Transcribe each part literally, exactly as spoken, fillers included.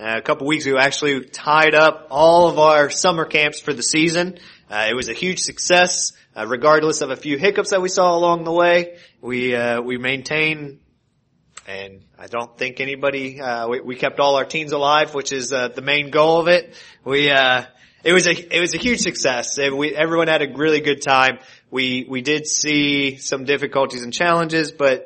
Uh, a couple weeks ago, actually tied up all of our summer camps for the season. Uh, it was a huge success, uh, regardless of a few hiccups that we saw along the way. We, uh, we maintained, and I don't think anybody, uh, we, we kept all our teens alive, which is, uh, the main goal of it. We, uh, it was a, it was a huge success. And we, everyone had a really good time. We, we did see some difficulties and challenges, but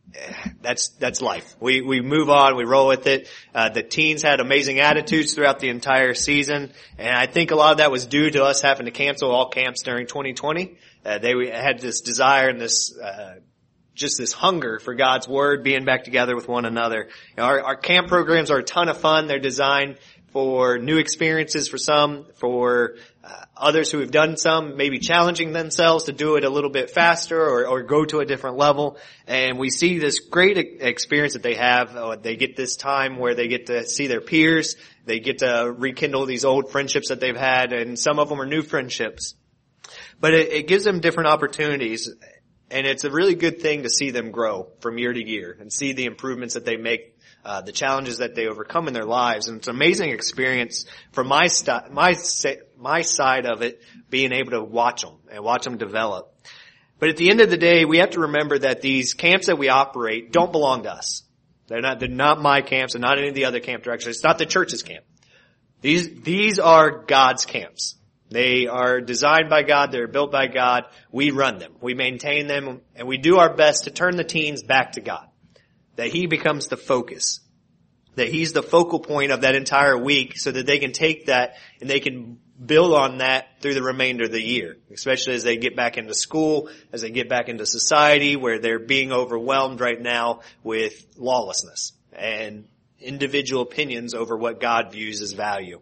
That's, that's life. We, we move on, we roll with it. Uh, the teens had amazing attitudes throughout the entire season, and I think a lot of that was due to us having to cancel all camps during twenty twenty. Uh, they had this desire and this, uh, just this hunger for God's Word, being back together with one another. You know, our, our camp programs are a ton of fun. They're designed for new experiences for some, for uh, others who have done some, maybe challenging themselves to do it a little bit faster or, or go to a different level. And we see this great experience that they have. Uh, they get this time where they get to see their peers. They get to rekindle these old friendships that they've had, and some of them are new friendships. But it, it gives them different opportunities, and it's a really good thing to see them grow from year to year and see the improvements that they make, Uh, the challenges that they overcome in their lives. And it's an amazing experience from my st- my my side of it, being able to watch them and watch them develop. But at the end of the day, we have to remember that these camps that we operate don't belong to us. They're not, they're not my camps and not any of the other camp directors. It's not the church's camp. These, these are God's camps. They are designed by God. They're built by God. We run them. We maintain them, and we do our best to turn the teens back to God. That He becomes the focus. That He's the focal point of that entire week, so that they can take that and they can build on that through the remainder of the year. Especially as they get back into school, as they get back into society, where they're being overwhelmed right now with lawlessness and individual opinions over what God views as value.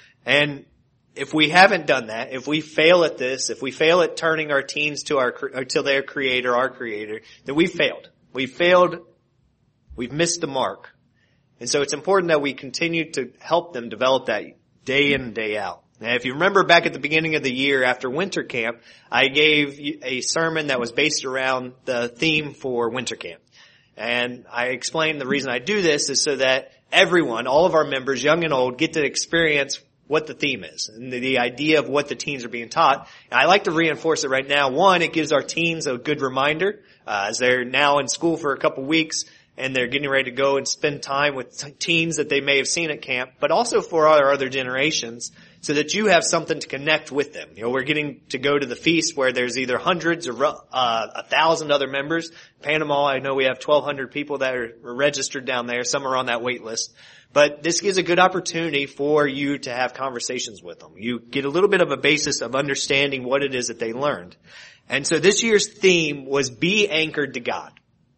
And if we haven't done that, if we fail at this, if we fail at turning our teens to our, to their creator, our creator, then we failed. We failed. We've missed the mark. And so it's important that we continue to help them develop that day in and day out. Now, if you remember back at the beginning of the year after winter camp, I gave a sermon that was based around the theme for winter camp. And I explained the reason I do this is so that everyone, all of our members, young and old, get to experience what the theme is and the, the idea of what the teens are being taught. And I like to reinforce it right now. One, it gives our teens a good reminder uh, as they're now in school for a couple weeks, and they're getting ready to go and spend time with teens that they may have seen at camp, but also for our other generations, so that you have something to connect with them. You know, we're getting to go to the feast where there's either hundreds or uh, a thousand other members. Panama, I know we have twelve hundred people that are registered down there. Some are on that wait list. But this gives a good opportunity for you to have conversations with them. You get a little bit of a basis of understanding what it is that they learned. And so this year's theme was Be Anchored to God.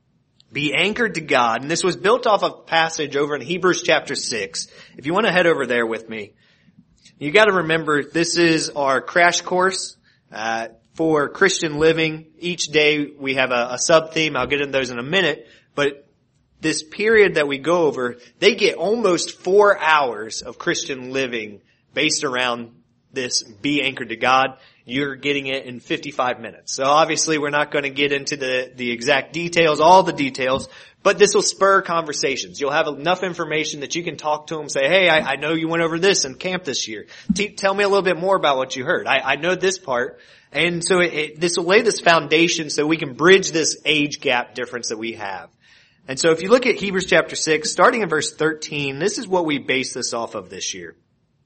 Be anchored to God. And this was built off a passage over in Hebrews chapter six. If you want to head over there with me, you got to remember this is our crash course uh, for Christian living. Each day we have a, a sub-theme. I'll get into those in a minute. But this period that we go over, they get almost four hours of Christian living based around this Be Anchored to God. You're getting it in fifty-five minutes. So obviously we're not going to get into the, the exact details, all the details, but this will spur conversations. You'll have enough information that you can talk to them, say, hey, I, I know you went over this in camp this year. T- tell me a little bit more about what you heard. I, I know this part. And so it, it, this will lay this foundation so we can bridge this age gap difference that we have. And so if you look at Hebrews chapter six, starting in verse thirteen, this is what we base this off of this year.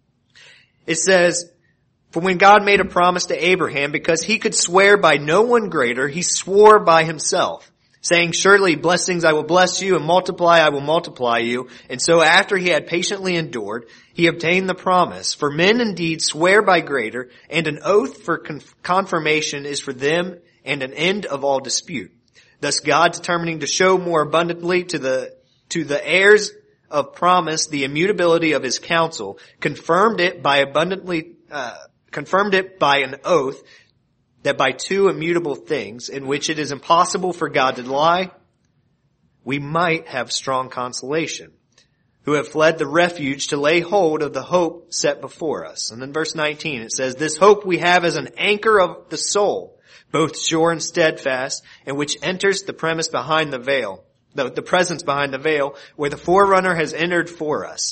It says, for when God made a promise to Abraham, because he could swear by no one greater, he swore by himself, saying, surely blessings I will bless you, and multiply I will multiply you. And so after he had patiently endured, he obtained the promise. For men indeed swear by greater, and an oath for confirmation is for them, and an end of all dispute. Thus God, determining to show more abundantly to the to the heirs of promise the immutability of his counsel, confirmed it by abundantly uh, confirmed it by an oath, that by two immutable things, in which it is impossible for God to lie, we might have strong consolation, who have fled the refuge to lay hold of the hope set before us. And then verse nineteen, it says, this hope we have as an anchor of the soul, both sure and steadfast, and which enters the premise behind the veil, the, the presence behind the veil, where the forerunner has entered for us,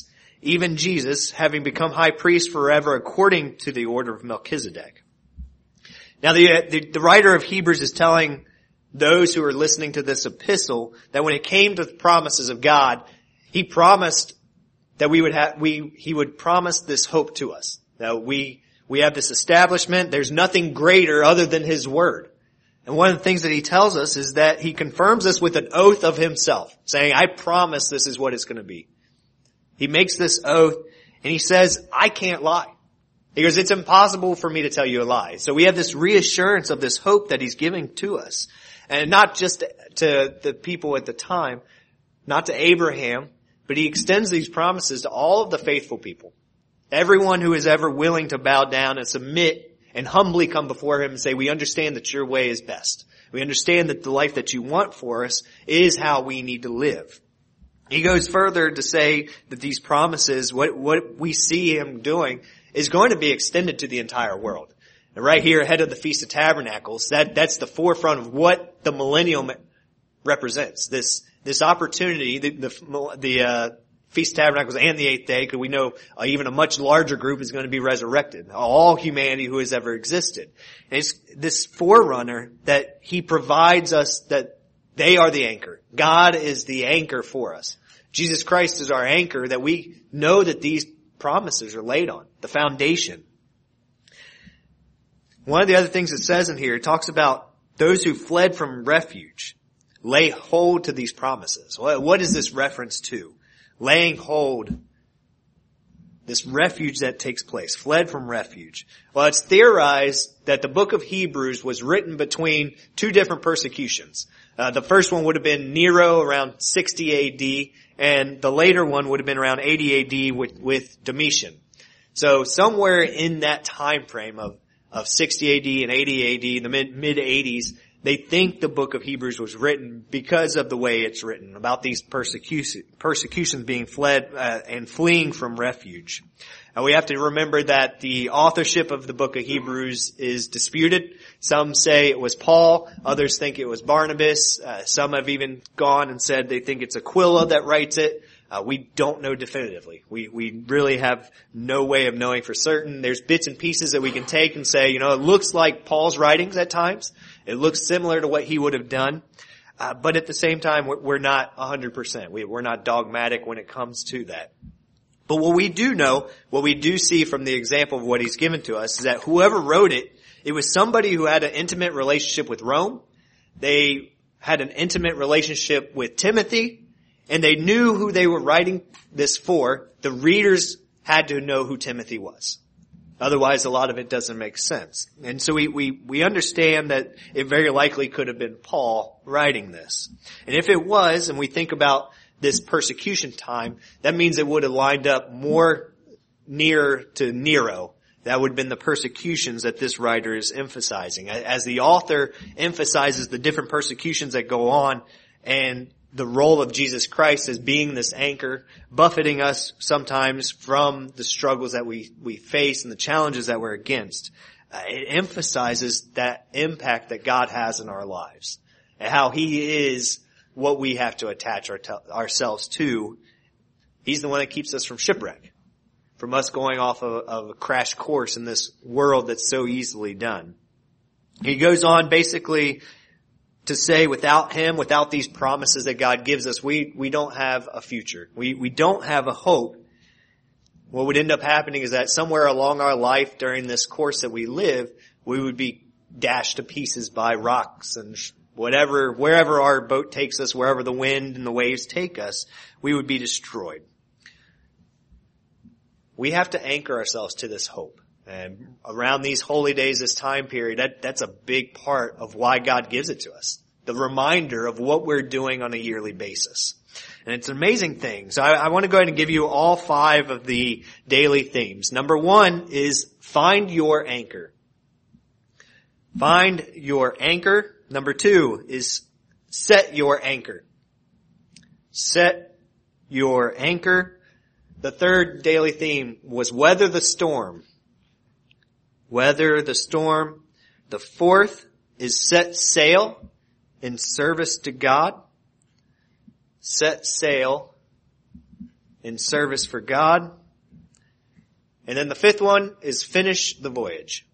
even Jesus, having become high priest forever according to the order of Melchizedek. Now the, the, the writer of Hebrews is telling those who are listening to this epistle that when it came to the promises of God, He promised that we would have, we, He would promise this hope to us. That we, we have this establishment. There's nothing greater other than His word. And one of the things that He tells us is that He confirms us with an oath of Himself, saying, I promise this is what it's going to be. He makes this oath and He says, I can't lie. He goes, it's impossible for me to tell you a lie. So we have this reassurance of this hope that He's giving to us. And not just to the people at the time, not to Abraham, but He extends these promises to all of the faithful people. Everyone who is ever willing to bow down and submit and humbly come before Him and say, we understand that your way is best. We understand that the life that you want for us is how we need to live. He goes further to say that these promises, what, what we see Him doing, is going to be extended to the entire world. And right here ahead of the Feast of Tabernacles, that, that's the forefront of what the millennium represents. This, this opportunity, the, the, the uh, Feast of Tabernacles and the eighth day, because we know uh, even a much larger group is going to be resurrected. All humanity who has ever existed. And it's this forerunner that He provides us, that they are the anchor. God is the anchor for us. Jesus Christ is our anchor, that we know that these promises are laid on, the foundation. One of the other things it says in here, it talks about those who fled from refuge lay hold to these promises. What is this reference to? Laying hold, this refuge that takes place, fled from refuge. Well, it's theorized that the book of Hebrews was written between two different persecutions. Uh, the first one would have been Nero around sixty A D, and the later one would have been around eighty A D with, with Domitian. So somewhere in that time frame of of sixty A D and eighty A D, the mid, mid-eighties, they think the book of Hebrews was written because of the way it's written, about these persecution, persecutions being fled uh, and fleeing from refuge. And we have to remember that the authorship of the book of Hebrews is disputed. Some say it was Paul, others think it was Barnabas. Uh, some have even gone and said they think it's Aquila that writes it. Uh, we don't know definitively. We, we really have no way of knowing for certain. There's bits and pieces that we can take and say, you know, it looks like Paul's writings at times. It looks similar to what he would have done. Uh, but at the same time, we're, we're not one hundred percent. We, we're not dogmatic when it comes to that. But what we do know, what we do see from the example of what he's given to us, is that whoever wrote it, it was somebody who had an intimate relationship with Rome. They had an intimate relationship with Timothy. And they knew who they were writing this for. The readers had to know who Timothy was. Otherwise, a lot of it doesn't make sense. And so we, we, we understand that it very likely could have been Paul writing this. And if it was, and we think about this persecution time, that means it would have lined up more near to Nero. That would have been the persecutions that this writer is emphasizing. As the author emphasizes the different persecutions that go on, and the role of Jesus Christ as being this anchor, buffeting us sometimes from the struggles that we, we face and the challenges that we're against. Uh, it emphasizes that impact that God has in our lives and how He is what we have to attach our te- ourselves to. He's the one that keeps us from shipwreck, from us going off of, of a crash course in this world that's so easily done. He goes on basically to say without Him, without these promises that God gives us, we, we don't have a future. We, we don't have a hope. What would end up happening is that somewhere along our life during this course that we live, we would be dashed to pieces by rocks and whatever, wherever our boat takes us, wherever the wind and the waves take us, we would be destroyed. We have to anchor ourselves to this hope. And around these holy days, this time period, that, that's a big part of why God gives it to us. The reminder of what we're doing on a yearly basis. And it's an amazing thing. So I, I want to go ahead and give you all five of the daily themes. Number one is find your anchor. Find your anchor. Number two is set your anchor. Set your anchor. The third daily theme was weather the storm. Weather the storm. The fourth is set sail in service to God. Set sail in service for God. And then the fifth one is finish the voyage.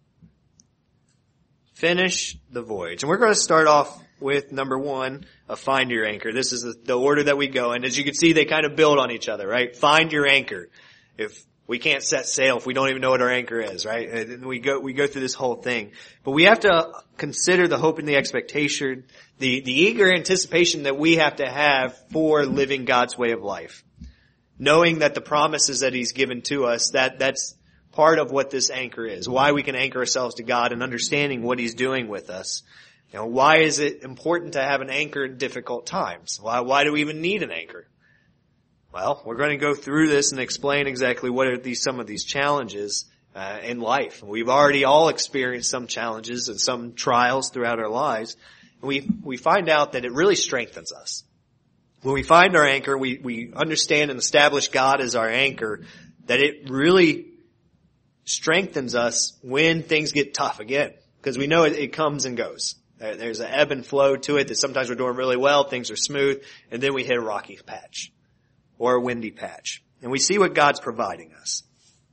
Finish the voyage. And we're going to start off with number one of find your anchor. This is the, the order that we go. And as you can see, they kind of build on each other, right? Find your anchor. If we can't set sail if we don't even know what our anchor is, right? And we go, we go through this whole thing. But we have to consider the hope and the expectation, the, the eager anticipation that we have to have for living God's way of life. Knowing that the promises that He's given to us, that, that's part of what this anchor is. Why we can anchor ourselves to God and understanding what He's doing with us. You know, why is it important to have an anchor in difficult times? Why, why do we even need an anchor? Well, we're going to go through this and explain exactly what are these, some of these challenges, uh, in life. We've already all experienced some challenges and some trials throughout our lives. And we, we find out that it really strengthens us. When we find our anchor, we, we understand and establish God as our anchor, that it really strengthens us when things get tough again. Because we know it, it comes and goes. There's an ebb and flow to it that sometimes we're doing really well, things are smooth, and then we hit a rocky patch or a windy patch. And we see what God's providing us.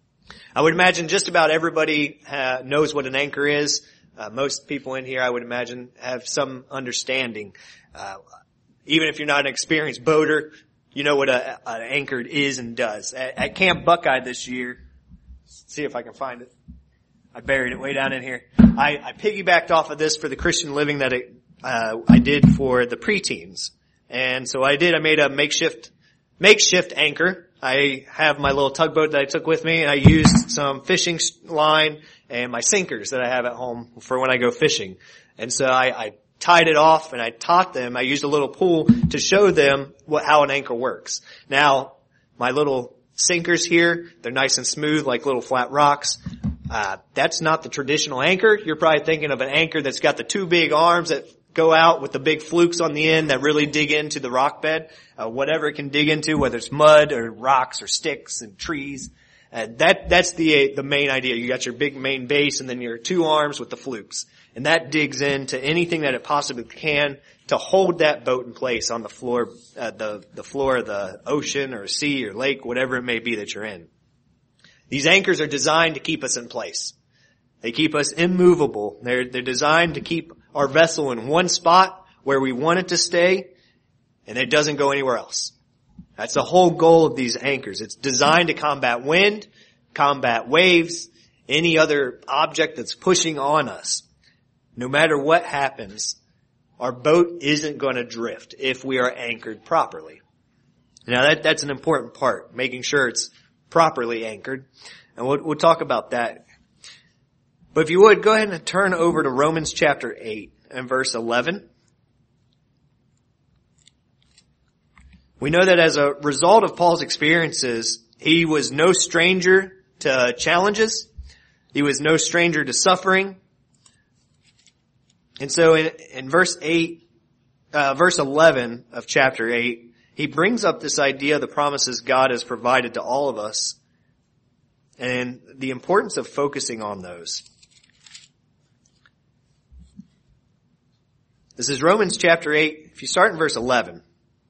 I would imagine just about everybody uh, knows what an anchor is. Uh, most people in here, I would imagine, have some understanding. Uh, even if you're not an experienced boater, you know what a, an anchor is and does. At, at Camp Buckeye this year, see if I can find it. I buried it way down in here. I, I piggybacked off of this for the Christian living that it, uh, I did for the preteens. And so I did, I made a makeshift, makeshift anchor. I have my little tugboat that I took with me, and I used some fishing line and my sinkers that I have at home for when I go fishing. And so I, I tied it off and I taught them, I used a little pool to show them what, how an anchor works. Now, my little sinkers here, they're nice and smooth like little flat rocks. Uh, that's not the traditional anchor. You're probably thinking of an anchor that's got the two big arms that go out with the big flukes on the end that really dig into the rock bed. Uh, whatever it can dig into, whether it's mud or rocks or sticks and trees. Uh, that, that's the, the main idea. You got your big main base and then your two arms with the flukes. And that digs into anything that it possibly can to hold that boat in place on the floor, uh, the, the floor of the ocean or sea or lake, whatever it may be that you're in. These anchors are designed to keep us in place. They keep us immovable. They're, they're designed to keep our vessel in one spot where we want it to stay, and it doesn't go anywhere else. That's the whole goal of these anchors. It's designed to combat wind, combat waves, any other object that's pushing on us. No matter what happens, our boat isn't going to drift if we are anchored properly. Now that, that's an important part, making sure it's properly anchored. And we'll, we'll talk about that. But if you would, go ahead and turn over to Romans chapter eight and verse eleven. We know that as a result of Paul's experiences, he was no stranger to challenges. He was no stranger to suffering. And so in, in verse eight, uh, verse eleven of chapter eight, he brings up this idea of the promises God has provided to all of us and the importance of focusing on those. This is Romans chapter eight. If you start in verse eleven,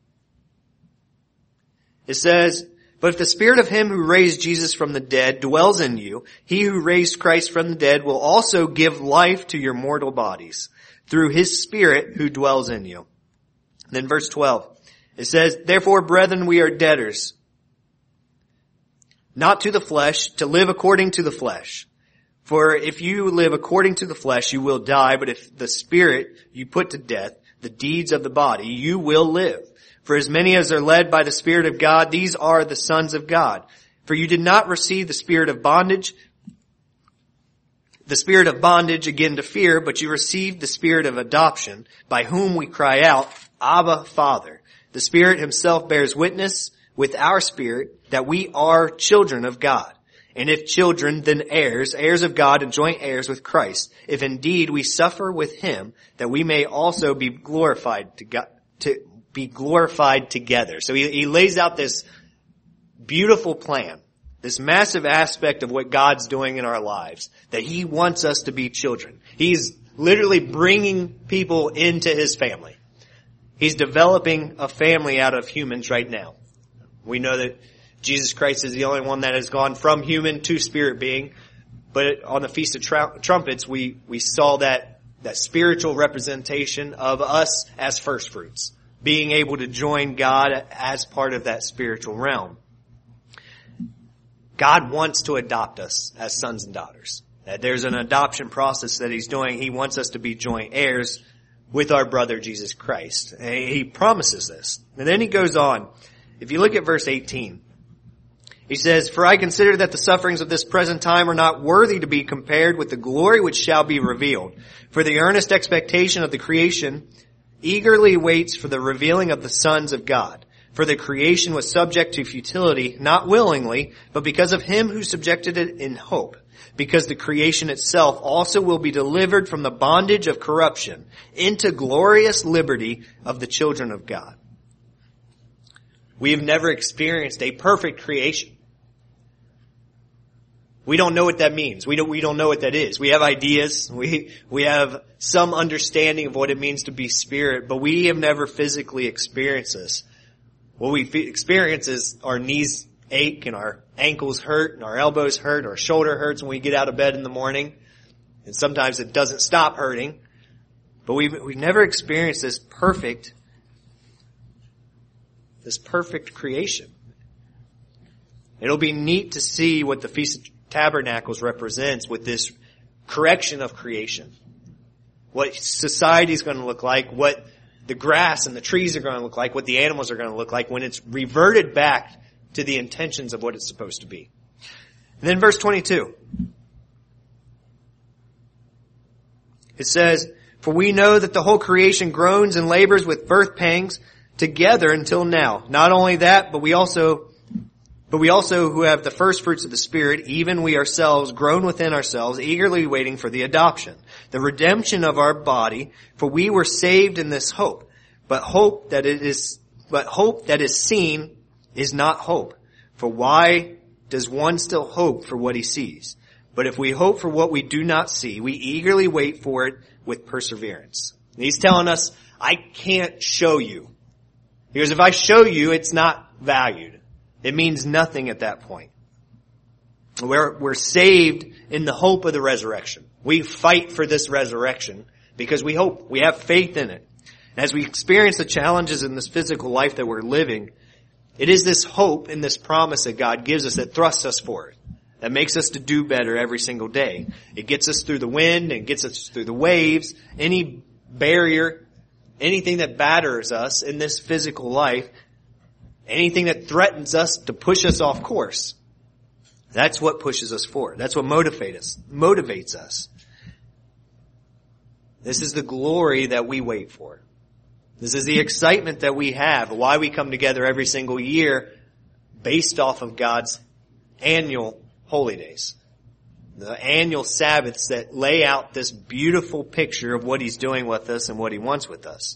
it says, "But if the Spirit of Him who raised Jesus from the dead dwells in you, He who raised Christ from the dead will also give life to your mortal bodies through His Spirit who dwells in you." And then verse twelve, it says, "Therefore, brethren, we are debtors, not to the flesh, to live according to the flesh. For if you live according to the flesh, you will die. But if the Spirit you put to death, the deeds of the body, you will live. For as many as are led by the Spirit of God, these are the sons of God. For you did not receive the spirit of bondage, the spirit of bondage again to fear, but you received the Spirit of adoption, by whom we cry out, Abba, Father. The Spirit Himself bears witness with our spirit that we are children of God. And if children, then heirs, heirs of God and joint heirs with Christ. If indeed we suffer with Him, that we may also be glorified to God, to be glorified together." So he, he lays out this beautiful plan, this massive aspect of what God's doing in our lives, that He wants us to be children. He's literally bringing people into His family. He's developing a family out of humans right now. We know that Jesus Christ is the only one that has gone from human to spirit being. But on the Feast of Tr- Trumpets, we, we saw that, that spiritual representation of us as first fruits, being able to join God as part of that spiritual realm. God wants to adopt us as sons and daughters. There's an adoption process that He's doing. He wants us to be joint heirs with our brother Jesus Christ. And He promises this. And then He goes on. If you look at verse eighteen, He says, "For I consider that the sufferings of this present time are not worthy to be compared with the glory which shall be revealed. For the earnest expectation of the creation eagerly waits for the revealing of the sons of God. For the creation was subject to futility, not willingly, but because of Him who subjected it in hope. Because the creation itself also will be delivered from the bondage of corruption into glorious liberty of the children of God." We have never experienced a perfect creation. We don't know what that means. We don't, we don't know what that is. We have ideas. We, we have some understanding of what it means to be spirit, but we have never physically experienced this. What we experience is our knees ache and our ankles hurt and our elbows hurt, our shoulder hurts when we get out of bed in the morning. And sometimes it doesn't stop hurting. But we've, we've never experienced this perfect, this perfect creation. It'll be neat to see what the Feast of Tabernacles represents with this correction of creation. What society's going to look like, what the grass and the trees are going to look like, what the animals are going to look like when it's reverted back to the intentions of what it's supposed to be. And then verse twenty-two. It says, "For we know that the whole creation groans and labors with birth pangs together until now. Not only that, but we also But we also who have the first fruits of the Spirit, even we ourselves groan within ourselves, eagerly waiting for the adoption, the redemption of our body, for we were saved in this hope. But hope that it is, but hope that is seen is not hope. For why does one still hope for what he sees? But if we hope for what we do not see, we eagerly wait for it with perseverance." And he's telling us, I can't show you. Because if I show you, it's not valued. It means nothing at that point. We're, we're saved in the hope of the resurrection. We fight for this resurrection because we hope, we have faith in it. As we experience the challenges in this physical life that we're living, it is this hope and this promise that God gives us that thrusts us forward, that makes us to do better every single day. It gets us through the wind and gets us through the waves, any barrier, anything that batters us in this physical life, anything that threatens us to push us off course. That's what pushes us forward. That's what motivates us, motivates us. This is the glory that we wait for. This is the excitement that we have, why we come together every single year based off of God's annual holy days. The annual Sabbaths that lay out this beautiful picture of what He's doing with us and what He wants with us.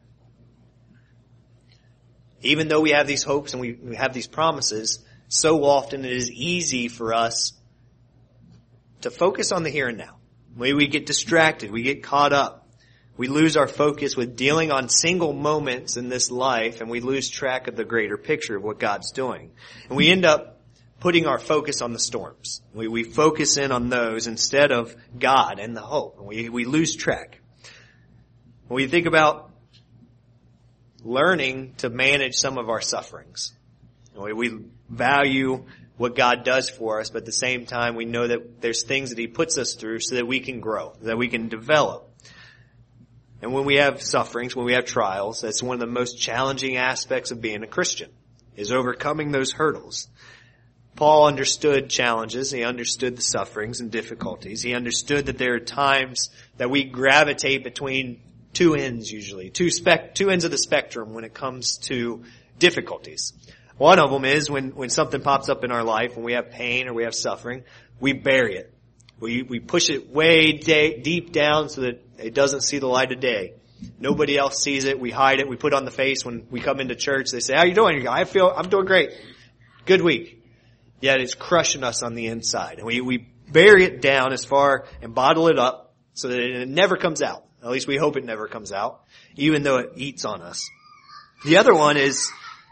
Even though we have these hopes and we, we have these promises, so often it is easy for us to focus on the here and now. We, we get distracted. We get caught up. We lose our focus with dealing on single moments in this life, and we lose track of the greater picture of what God's doing. And we end up putting our focus on the storms. We, we focus in on those instead of God and the hope. And we, we lose track. When we think about learning to manage some of our sufferings. We, we value what God does for us, but at the same time we know that there's things that He puts us through so that we can grow, that we can develop. And when we have sufferings, when we have trials, that's one of the most challenging aspects of being a Christian, is overcoming those hurdles. Paul understood challenges. He understood the sufferings and difficulties. He understood that there are times that we gravitate between two ends usually, two spec, two ends of the spectrum when it comes to difficulties. One of them is when, when something pops up in our life, when we have pain or we have suffering, we bury it. We, we push it way day, deep down so that it doesn't see the light of day. Nobody else sees it. We hide it. We put on the face when we come into church. They say, "How you doing?" I feel, I'm doing great. Good week. Yet it's crushing us on the inside. And we, we bury it down as far and bottle it up so that it never comes out. At least we hope it never comes out, even though it eats on us. The other one is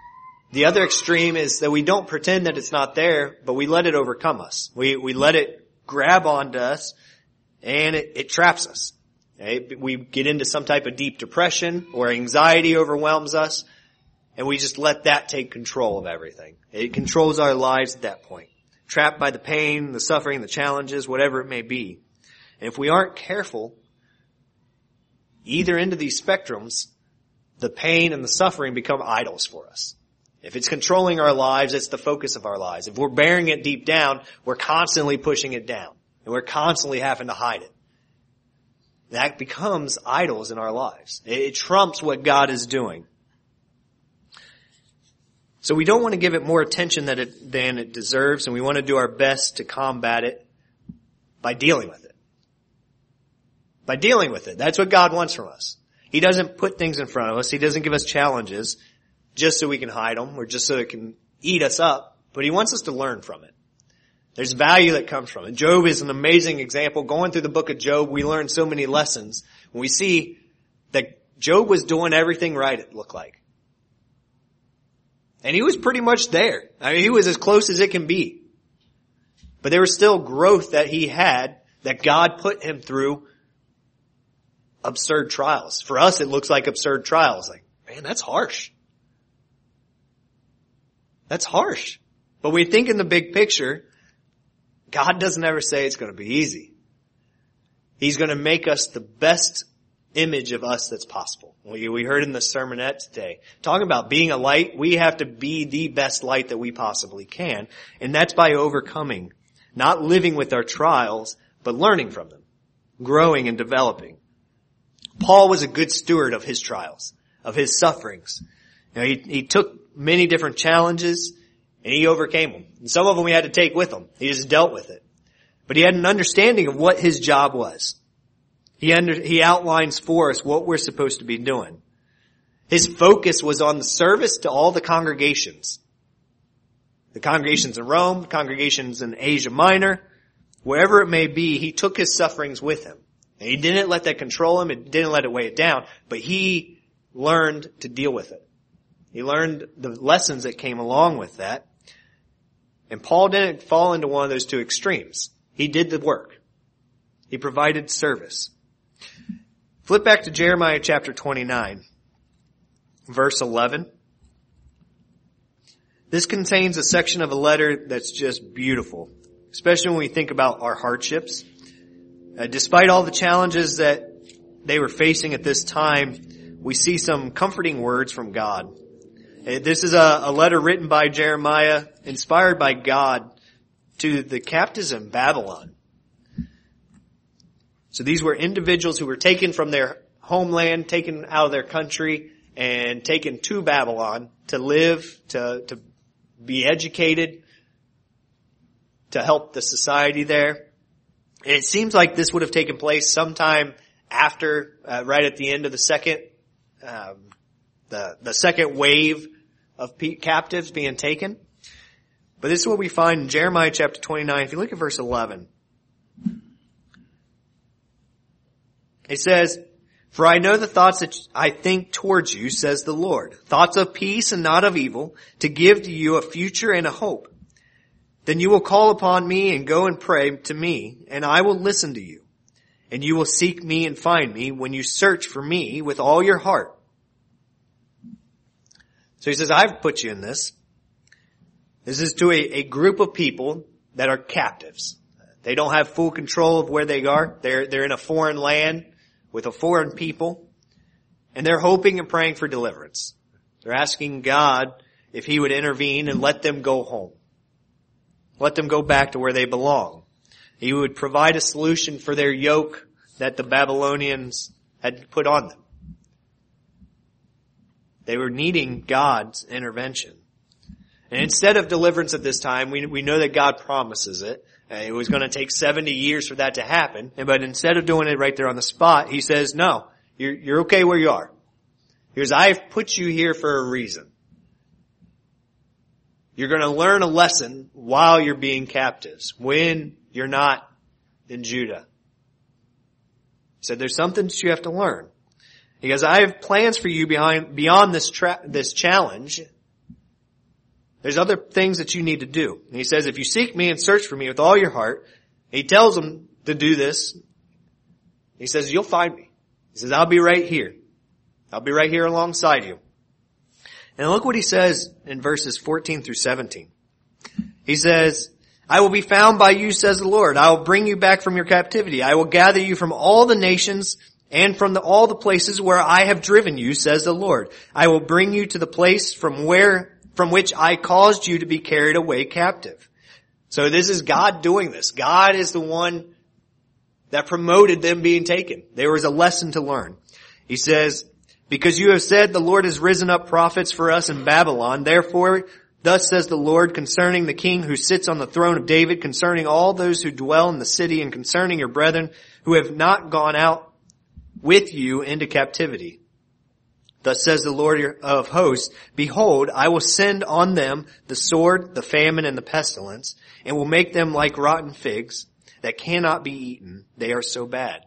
The other extreme is that we don't pretend that it's not there, but we let it overcome us. We, we let it grab onto us and it, it traps us. Okay? We get into some type of deep depression or anxiety overwhelms us and we just let that take control of everything. It controls our lives at that point. Trapped by the pain, the suffering, the challenges, whatever it may be. And if we aren't careful, either end of these spectrums, the pain and the suffering become idols for us. If it's controlling our lives, it's the focus of our lives. If we're bearing it deep down, we're constantly pushing it down. And we're constantly having to hide it. That becomes idols in our lives. It trumps what God is doing. So we don't want to give it more attention than it, than it deserves, and we want to do our best to combat it by dealing with it. By dealing with it. That's what God wants from us. He doesn't put things in front of us. He doesn't give us challenges just so we can hide them or just so it can eat us up. But He wants us to learn from it. There's value that comes from it. Job is an amazing example. Going through the book of Job, we learn so many lessons. We see that Job was doing everything right, it looked like. And he was pretty much there. I mean, he was as close as it can be. But there was still growth that he had that God put him through absurd trials. For us, it looks like absurd trials. Like, man, that's harsh. That's harsh. But we think in the big picture, God doesn't ever say it's going to be easy. He's going to make us the best image of us that's possible. We, we heard in the sermonette today, talking about being a light, we have to be the best light that we possibly can. And that's by overcoming, not living with our trials, but learning from them, growing and developing. Paul was a good steward of his trials, of his sufferings. You know, he, he took many different challenges and he overcame them. And some of them he had to take with him. He just dealt with it. But he had an understanding of what his job was. He under, he outlines for us what we're supposed to be doing. His focus was on the service to all the congregations. The congregations in Rome, congregations in Asia Minor, wherever it may be, he took his sufferings with him. And he didn't let that control him, it didn't let it weigh it down, but he learned to deal with it. He learned the lessons that came along with that. And Paul didn't fall into one of those two extremes. He did the work. He provided service. Flip back to Jeremiah chapter twenty-nine, verse eleven. This contains a section of a letter that's just beautiful, especially when we think about our hardships. Uh, despite all the challenges that they were facing at this time, we see some comforting words from God. Uh, this is a, a letter written by Jeremiah, inspired by God, to the captives in Babylon. So these were individuals who were taken from their homeland, taken out of their country, and taken to Babylon to live, to, to be educated, to help the society there. And it seems like this would have taken place sometime after, uh, right at the end of the second, um, the the second wave of pe- captives being taken. But this is what we find in Jeremiah chapter twenty-nine. If you look at verse eleven. It says, "For I know the thoughts that I think towards you, says the Lord, thoughts of peace and not of evil, to give to you a future and a hope. Then you will call upon me and go and pray to me, and I will listen to you. And you will seek me and find me when you search for me with all your heart." So he says, I've put you in this. This is to a, a group of people that are captives. They don't have full control of where they are. They're, they're in a foreign land with a foreign people, and they're hoping and praying for deliverance. They're asking God if He would intervene and let them go home. Let them go back to where they belong. He would provide a solution for their yoke that the Babylonians had put on them. They were needing God's intervention. And instead of deliverance at this time, we, we know that God promises it. Uh, it was going to take seventy years for that to happen. But instead of doing it right there on the spot, He says, no, you're, you're okay where you are. Because I've put you here for a reason. You're going to learn a lesson while you're being captives, when you're not in Judah. He said, there's something that you have to learn. Because I have plans for you behind, beyond this tra- this challenge. There's other things that you need to do. And he says, if you seek me and search for me with all your heart, he tells them to do this. He says, you'll find me. He says, I'll be right here. I'll be right here alongside you. And look what he says in verses fourteen through seventeen. He says, I will be found by you, says the Lord. I will bring you back from your captivity. I will gather you from all the nations and from the, all the places where I have driven you, says the Lord. I will bring you to the place from where, from which I caused you to be carried away captive. So this is God doing this. God is the one that promoted them being taken. There was a lesson to learn. He says, because you have said the Lord has risen up prophets for us in Babylon, therefore thus says the Lord concerning the king who sits on the throne of David, concerning all those who dwell in the city, and concerning your brethren who have not gone out with you into captivity. Thus says the Lord of hosts, behold, I will send on them the sword, the famine, and the pestilence, and will make them like rotten figs that cannot be eaten. They are so bad.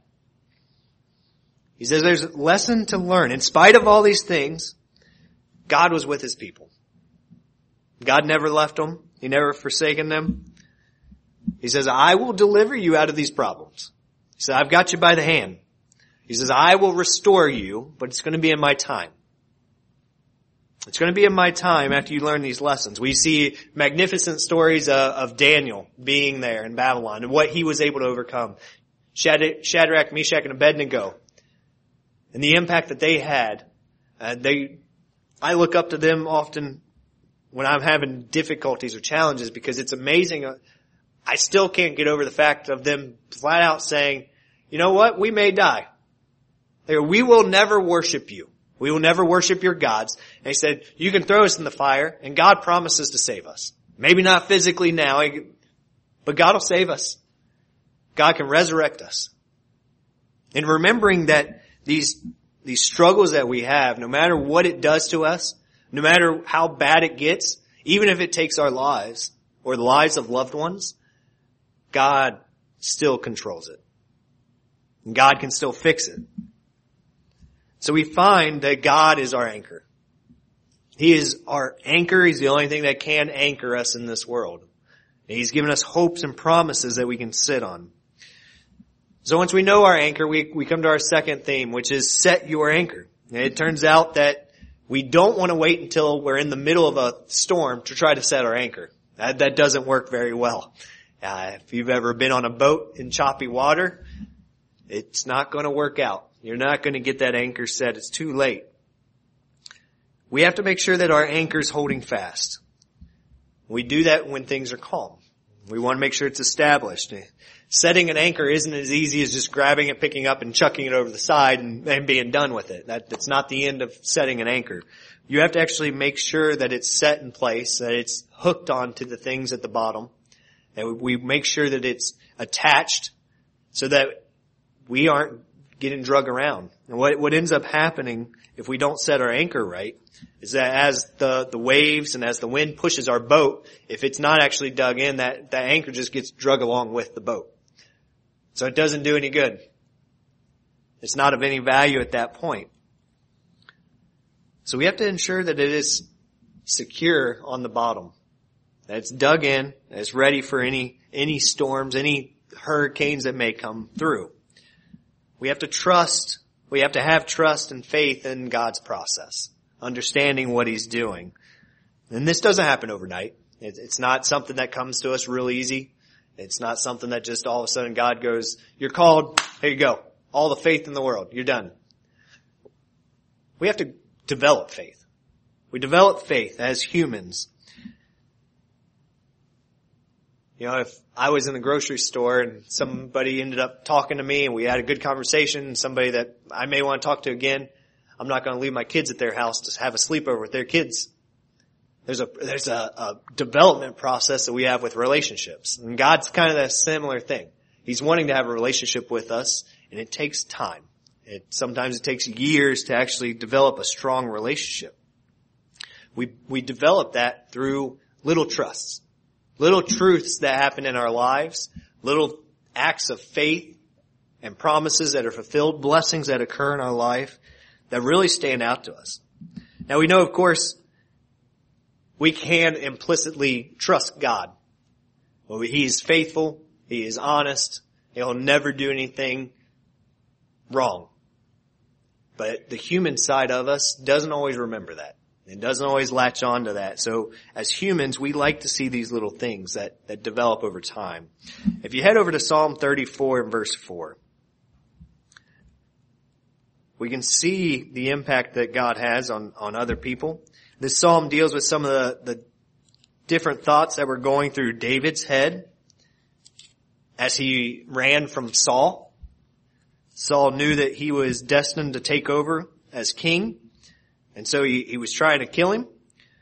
He says there's a lesson to learn. In spite of all these things, God was with his people. God never left them. He never forsaken them. He says, I will deliver you out of these problems. He said, I've got you by the hand. He says, I will restore you, but it's going to be in my time. It's going to be in my time after you learn these lessons. We see magnificent stories uh, of Daniel being there in Babylon and what he was able to overcome. Shadrach, Meshach, and Abednego. And the impact that they had. Uh, they, I look up to them often when I'm having difficulties or challenges because it's amazing. I still can't get over the fact of them flat out saying, you know what, we may die. We will never worship you. We will never worship your gods. And he said, you can throw us in the fire, and God promises to save us. Maybe not physically now, but God will save us. God can resurrect us. And remembering that these, these struggles that we have, no matter what it does to us, no matter how bad it gets, even if it takes our lives or the lives of loved ones, God still controls it. And God can still fix it. So we find that God is our anchor. He is our anchor. He's the only thing that can anchor us in this world. And He's given us hopes and promises that we can sit on. So once we know our anchor, we, we come to our second theme, which is set your anchor. And it turns out that we don't want to wait until we're in the middle of a storm to try to set our anchor. That, that doesn't work very well. Uh, if you've ever been on a boat in choppy water, it's not going to work out. You're not going to get that anchor set. It's too late. We have to make sure that our anchor's holding fast. We do that when things are calm. We want to make sure it's established. Setting an anchor isn't as easy as just grabbing it, picking up, and chucking it over the side and, and being done with it. That, that's not the end of setting an anchor. You have to actually make sure that it's set in place, that it's hooked onto the things at the bottom, that we make sure that it's attached so that we aren't getting drug around. And what, what ends up happening if we don't set our anchor right is that as the, the waves and as the wind pushes our boat, if it's not actually dug in, that, that anchor just gets drug along with the boat. So it doesn't do any good. It's not of any value at that point. So we have to ensure that it is secure on the bottom. That it's dug in, that it's ready for any, any storms, any hurricanes that may come through. We have to trust, we have to have trust and faith in God's process, understanding what He's doing. And this doesn't happen overnight. It's not something that comes to us real easy. It's not something that just all of a sudden God goes, you're called, here you go. All the faith in the world, you're done. We have to develop faith. We develop faith as humans. You know, if I was in the grocery store and somebody ended up talking to me and we had a good conversation, somebody that I may want to talk to again, I'm not going to leave my kids at their house to have a sleepover with their kids. There's a, there's a, a development process that we have with relationships. And God's kind of that similar thing. He's wanting to have a relationship with us, and it takes time. It, sometimes it takes years to actually develop a strong relationship. We, we develop that through little trusts. Little truths that happen in our lives, little acts of faith and promises that are fulfilled, blessings that occur in our life that really stand out to us. Now we know, of course, we can implicitly trust God. Well, He's faithful. He is honest. He'll never do anything wrong. But the human side of us doesn't always remember that. It doesn't always latch on to that. So as humans, we like to see these little things that, that develop over time. If you head over to Psalm thirty-four and verse four, we can see the impact that God has on, on other people. This psalm deals with some of the, the different thoughts that were going through David's head as he ran from Saul. Saul knew that he was destined to take over as king, and so he, he was trying to kill him.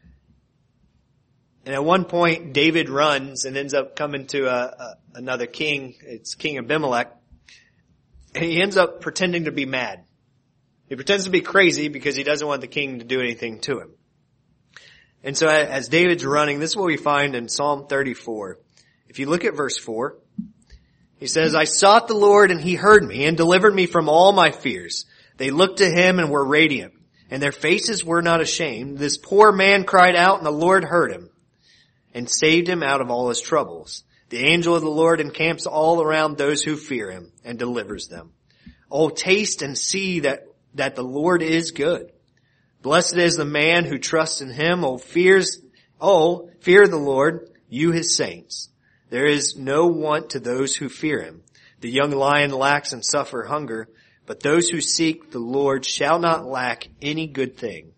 And at one point, David runs and ends up coming to a, a, another king. It's King Abimelech. And he ends up pretending to be mad. He pretends to be crazy because he doesn't want the king to do anything to him. And so as David's running, this is what we find in Psalm thirty-four. If you look at verse four, he says, I sought the Lord and He heard me and delivered me from all my fears. They looked to Him and were radiant, and their faces were not ashamed. This poor man cried out, and the Lord heard him and saved him out of all his troubles. The angel of the Lord encamps all around those who fear Him and delivers them. Oh, taste and see that that the Lord is good. Blessed is the man who trusts in Him. Oh, fears, oh, fear the Lord, you His saints. There is no want to those who fear Him. The young lion lacks and suffer hunger, but those who seek the Lord shall not lack any good thing.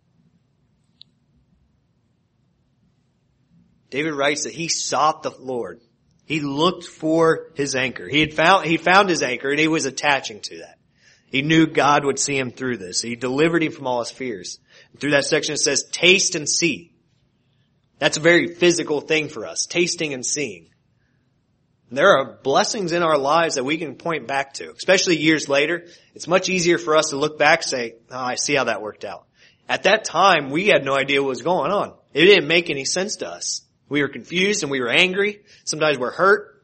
David writes that he sought the Lord. He looked for his anchor. He had found, he found his anchor and he was attaching to that. He knew God would see him through this. He delivered him from all his fears. And through that section it says, taste and see. That's a very physical thing for us, tasting and seeing. And there are blessings in our lives that we can point back to, especially years later. It's much easier for us to look back and say, oh, I see how that worked out. At that time, we had no idea what was going on. It didn't make any sense to us. We were confused and we were angry. Sometimes we're hurt.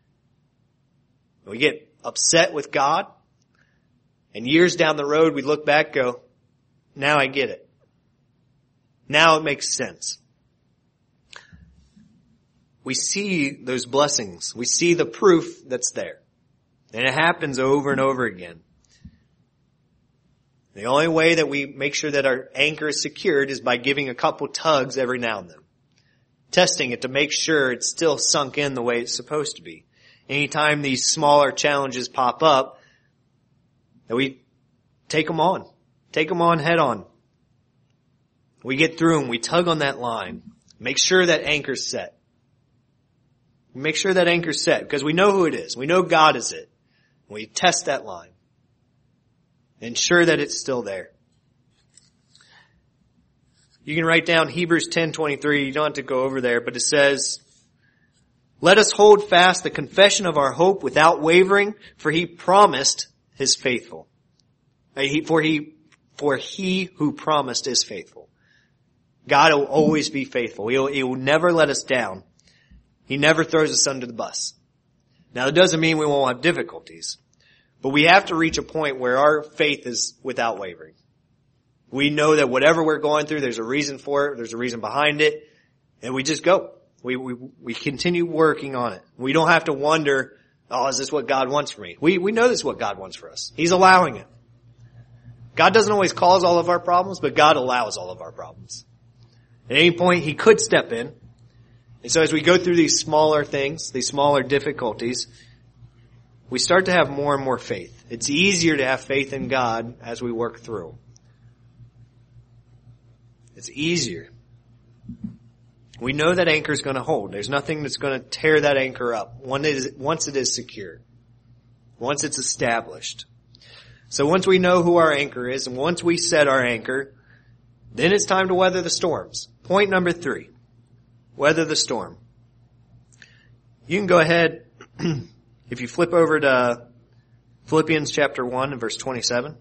We get upset with God. And years down the road, we look back and go, now I get it. Now it makes sense. We see those blessings. We see the proof that's there. And it happens over and over again. The only way that we make sure that our anchor is secured is by giving a couple tugs every now and then. Testing it to make sure it's still sunk in the way it's supposed to be. Anytime these smaller challenges pop up, that we take them on. Take them on head on. We get through them. We tug on that line. Make sure that anchor's set. Make sure that anchor's set because we know who it is. We know God is it. We test that line. Ensure that it's still there. You can write down Hebrews ten twenty-three. You don't have to go over there, but it says, let us hold fast the confession of our hope without wavering, for He promised is faithful. For he, for he who promised is faithful. God will always be faithful. He will, he will never let us down. He never throws us under the bus. Now, it doesn't mean we won't have difficulties, but we have to reach a point where our faith is without wavering. We know that whatever we're going through, there's a reason for it, there's a reason behind it, and we just go. We, we, we continue working on it. We don't have to wonder, oh, is this what God wants for me? We, we know this is what God wants for us. He's allowing it. God doesn't always cause all of our problems, but God allows all of our problems. At any point, He could step in. And so as we go through these smaller things, these smaller difficulties, we start to have more and more faith. It's easier to have faith in God as we work through. It's easier. We know that anchor is going to hold. There's nothing that's going to tear that anchor up once it is, once it is secured. Once it's established. So once we know who our anchor is, and once we set our anchor, then it's time to weather the storms. Point number three. Weather the storm. You can go ahead, if you flip over to Philippians chapter one and verse twenty-seven.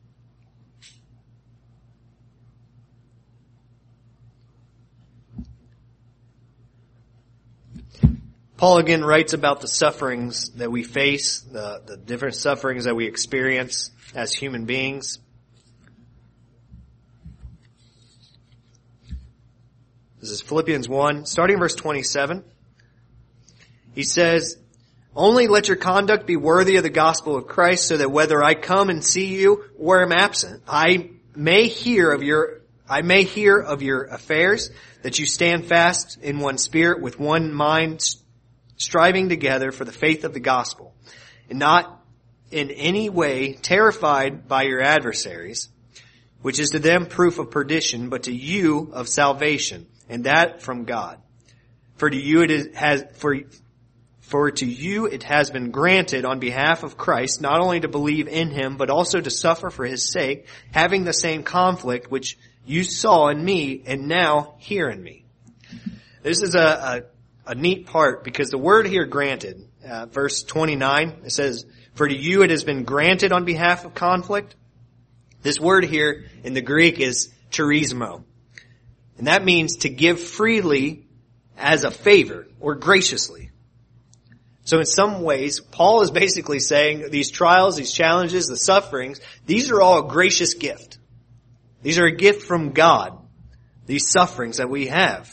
Paul again writes about the sufferings that we face, the, the different sufferings that we experience as human beings. This is Philippians one, starting in verse twenty-seven. He says, "Only let your conduct be worthy of the gospel of Christ, so that whether I come and see you or am absent, I may hear of your, I may hear of your affairs, that you stand fast in one spirit with one mind, striving together for the faith of the gospel, and not in any way terrified by your adversaries, which is to them proof of perdition, but to you of salvation, and that from God. For to you it is, has, for For to you it has been granted on behalf of Christ not only to believe in him, but also to suffer for his sake, having the same conflict which you saw in me and now hear in me." This is a, a, a neat part, because the word here granted, uh, verse twenty-nine, it says, "For to you it has been granted on behalf of conflict." This word here in the Greek is charismo. And that means to give freely as a favor or graciously. So in some ways, Paul is basically saying these trials, these challenges, the sufferings, these are all a gracious gift. These are a gift from God, these sufferings that we have.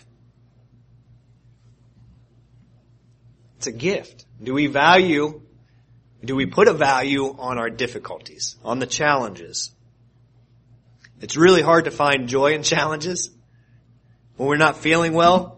It's a gift. Do we value, do we put a value on our difficulties, on the challenges? It's really hard to find joy in challenges when we're not feeling well.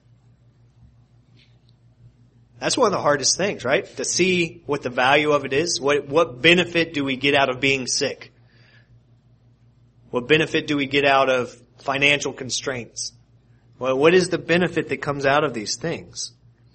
That's one of the hardest things, right? To see what the value of it is. What, what benefit do we get out of being sick? What benefit do we get out of financial constraints? Well, what is the benefit that comes out of these things?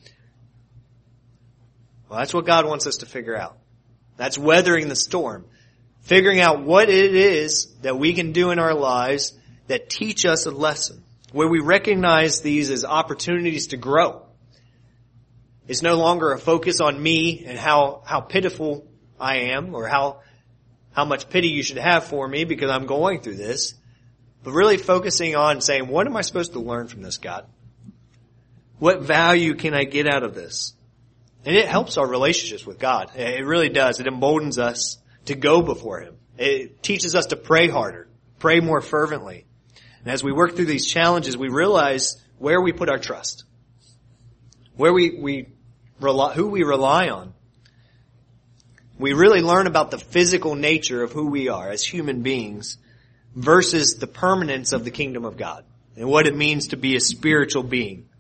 Well, that's what God wants us to figure out. That's weathering the storm. Figuring out what it is that we can do in our lives that teach us a lesson. Where we recognize these as opportunities to grow. It's no longer a focus on me and how, how pitiful I am, or how, how much pity you should have for me because I'm going through this. But really focusing on saying, what am I supposed to learn from this, God? What value can I get out of this? And it helps our relationships with God. It really does. It emboldens us to go before Him. It teaches us to pray harder, pray more fervently. And as we work through these challenges, we realize where we put our trust. Where we, we rely, who we rely on. We really learn about the physical nature of who we are as human beings versus the permanence of the kingdom of God and what it means to be a spiritual being.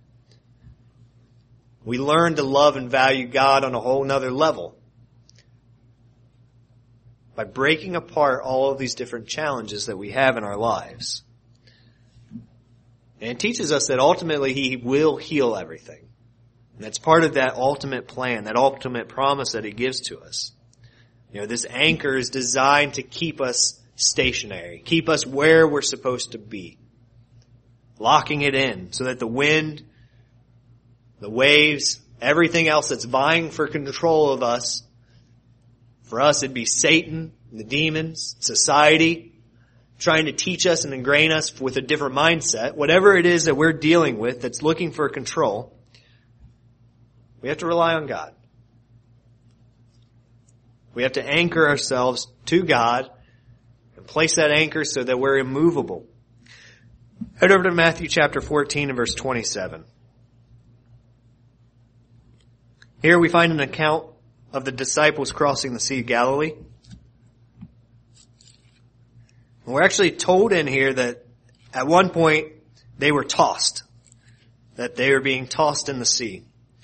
We learn to love and value God on a whole nother level by breaking apart all of these different challenges that we have in our lives. And it teaches us that ultimately He will heal everything. And that's part of that ultimate plan, that ultimate promise that He gives to us. You know, this anchor is designed to keep us stationary, keep us where we're supposed to be. Locking it in so that the wind, the waves, everything else that's vying for control of us, for us it'd be Satan, the demons, society, trying to teach us and ingrain us with a different mindset. Whatever it is that we're dealing with that's looking for control, we have to rely on God. We have to anchor ourselves to God and place that anchor so that we're immovable. Head over to Matthew chapter fourteen and verse twenty-seven. Here we find an account of the disciples crossing the Sea of Galilee. And we're actually told in here that at one point they were tossed, that they were being tossed in the sea.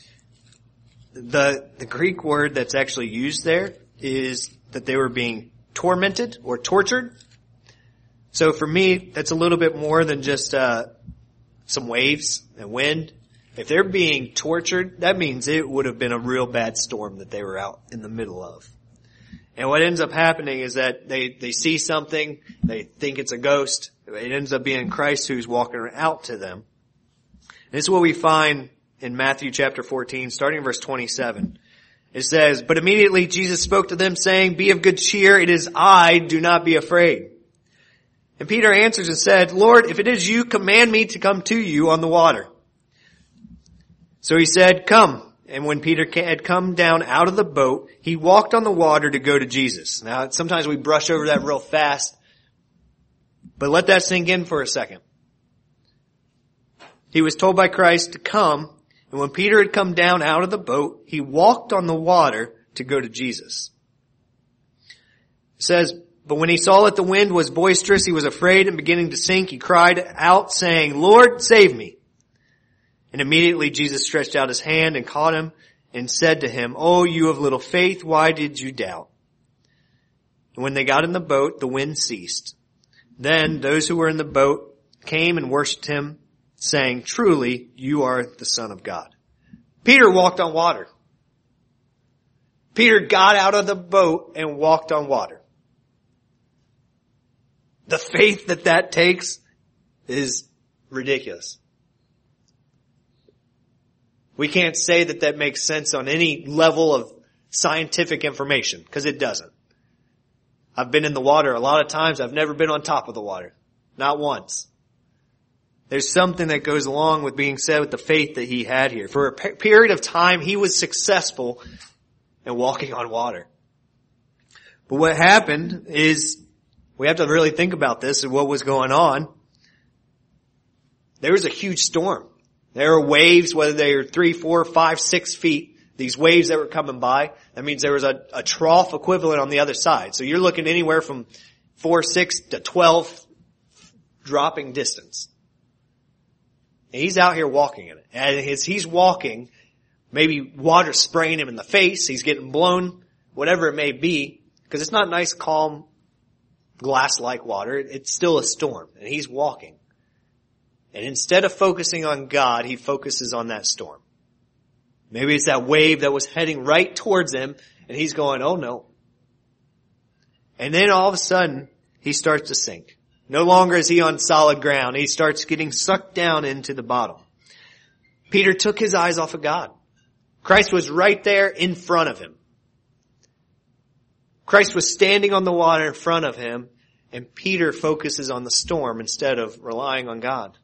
The, the Greek word that's actually used there is that they were being tormented or tortured. So for me, that's a little bit more than just uh some waves and wind. If they're being tortured, that means it would have been a real bad storm that they were out in the middle of. And what ends up happening is that they, they see something, they think it's a ghost. It ends up being Christ who's walking out to them. And this is what we find in Matthew chapter fourteen, starting in verse twenty-seven. It says, "But immediately Jesus spoke to them, saying, 'Be of good cheer, it is I, do not be afraid.' And Peter answers and said, 'Lord, if it is you, command me to come to you on the water.' So he said, 'Come.' And when Peter had come down out of the boat, he walked on the water to go to Jesus." Now, sometimes we brush over that real fast, but let that sink in for a second. he was told by Christ to come, and when Peter had come down out of the boat, he walked on the water to go to Jesus. It says, but when he saw that the wind was boisterous, he was afraid and beginning to sink. He cried out saying, Lord, save me. And immediately Jesus stretched out his hand and caught him and said to him, Oh, you of little faith, why did you doubt? And when they got in the boat, the wind ceased. Then those who were in the boat came and worshipped him, saying, Truly, you are the Son of God. Peter walked on water. Peter got out of the boat and walked on water. The faith that that takes is ridiculous. We can't say that that makes sense on any level of scientific information, because it doesn't. I've been in the water a lot of times. I've never been on top of the water. Not once. There's something that goes along with being said with the faith that he had here. For a pe- period of time, he was successful in walking on water. But what happened is, we have to really think about this and what was going on. There was a huge storm. There were waves, whether they were three, four, five, six feet, these waves that were coming by. That means there was a, a trough equivalent on the other side. So you're looking anywhere from four, six to twelve dropping distance. And he's out here walking in it. And as he's walking, maybe water spraying him in the face, he's getting blown, whatever it may be, because it's not nice, calm, glass-like water. It's still a storm, and he's walking. And instead of focusing on God, he focuses on that storm. Maybe it's that wave that was heading right towards him, and he's going, oh no. And then all of a sudden, he starts to sink. No longer is he on solid ground. He starts getting sucked down into the bottom. Peter took his eyes off of God. Christ was right there in front of him. Christ was standing on the water in front of him, and Peter focuses on the storm instead of relying on God.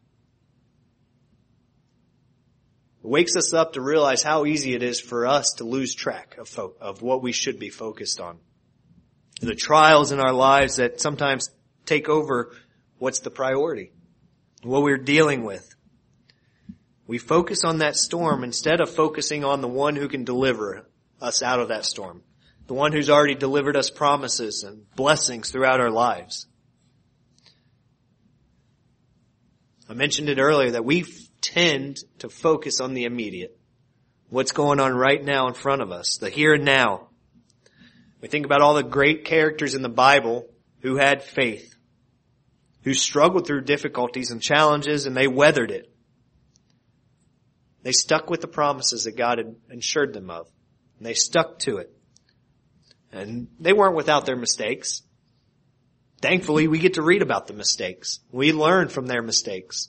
It wakes us up to realize how easy it is for us to lose track of, fo- of what we should be focused on. The trials in our lives that sometimes take over what's the priority, what we're dealing with. We focus on that storm instead of focusing on the one who can deliver us out of that storm. The one who's already delivered us promises and blessings throughout our lives. I mentioned it earlier that we tend to focus on the immediate. What's going on right now in front of us, the here and now. We think about all the great characters in the Bible who had faith, who struggled through difficulties and challenges, and they weathered it. They stuck with the promises that God had assured them of, and they stuck to it. And they weren't without their mistakes. Thankfully, we get to read about the mistakes. We learn from their mistakes.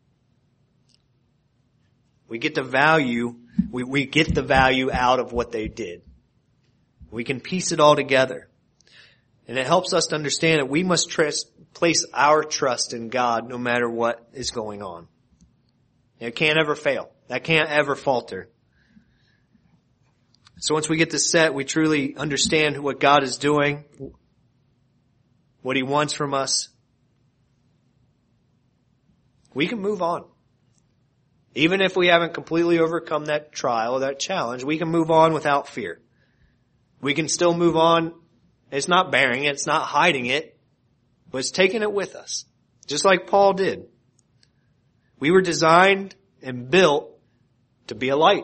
We get the value, we, we get the value out of what they did. We can piece it all together. And it helps us to understand that we must trust, place our trust in God no matter what is going on. It can't ever fail. That can't ever falter. So once we get this set, we truly understand what God is doing, what He wants from us. We can move on. Even if we haven't completely overcome that trial or that challenge, we can move on without fear. We can still move on. It's not bearing it. It's not hiding it. But it's taking it with us. Just like Paul did. We were designed and built to be a light.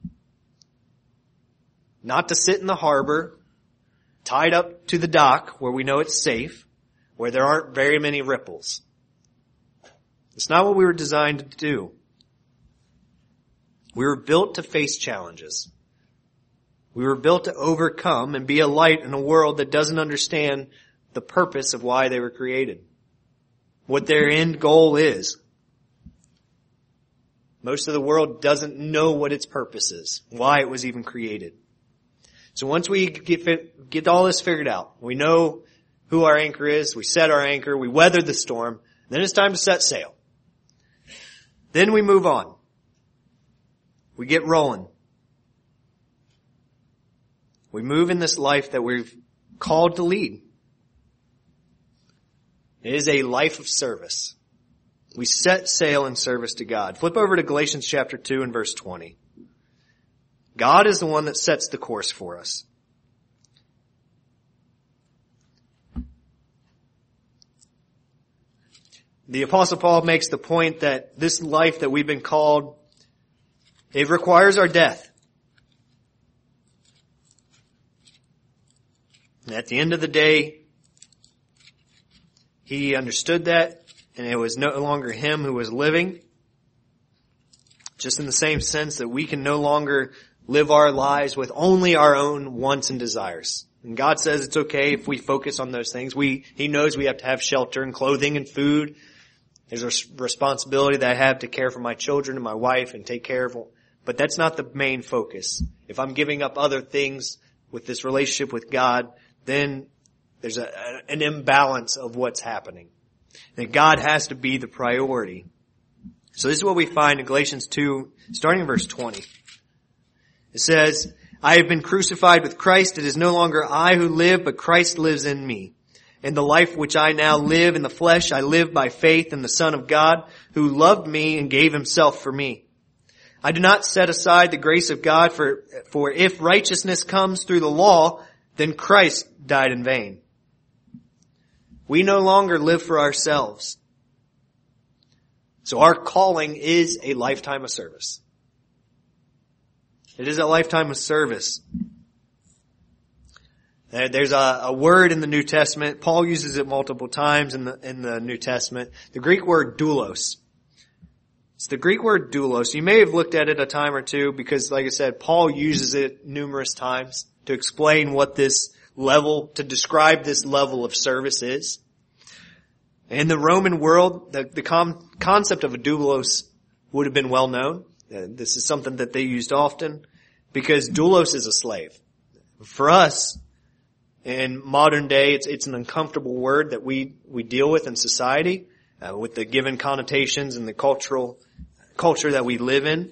Not to sit in the harbor, tied up to the dock where we know it's safe, where there aren't very many ripples. It's not what we were designed to do. We were built to face challenges. We were built to overcome and be a light in a world that doesn't understand the purpose of why they were created. What their end goal is. Most of the world doesn't know what its purpose is, why it was even created. So once we get, get all this figured out, we know who our anchor is, we set our anchor, we weather the storm, then it's time to set sail. Then we move on. We get rolling. We move in this life that we're called to lead. It is a life of service. We set sail in service to God. Flip over to Galatians chapter two and verse twenty. God is the one that sets the course for us. The Apostle Paul makes the point that this life that we've been called, it requires our death. And at the end of the day, he understood that, and it was no longer him who was living. Just in the same sense that we can no longer live our lives with only our own wants and desires. And God says it's okay if we focus on those things. We, He knows we have to have shelter and clothing and food. There's a responsibility that I have to care for my children and my wife and take care of them. But that's not the main focus. If I'm giving up other things with this relationship with God, then there's a, an imbalance of what's happening. That God has to be the priority. So this is what we find in Galatians two, starting in verse twenty. It says, I have been crucified with Christ. It is no longer I who live, but Christ lives in me. In the life which I now live in the flesh, I live by faith in the Son of God, who loved me and gave himself for me. I do not set aside the grace of God, for, for if righteousness comes through the law, then Christ died in vain. We no longer live for ourselves. So our calling is a lifetime of service. It is a lifetime of service. There's a, a word in the New Testament. Paul uses it multiple times in the, in the New Testament. The Greek word doulos. It's the Greek word doulos. You may have looked at it a time or two because, like I said, Paul uses it numerous times to explain what this level, to describe this level of service is. In the Roman world, the, the com, concept of a doulos would have been well known. Uh, this is something that they used often because doulos is a slave. For us, in modern day, it's, it's an uncomfortable word that we, we deal with in society, uh, with the given connotations and the cultural culture that we live in.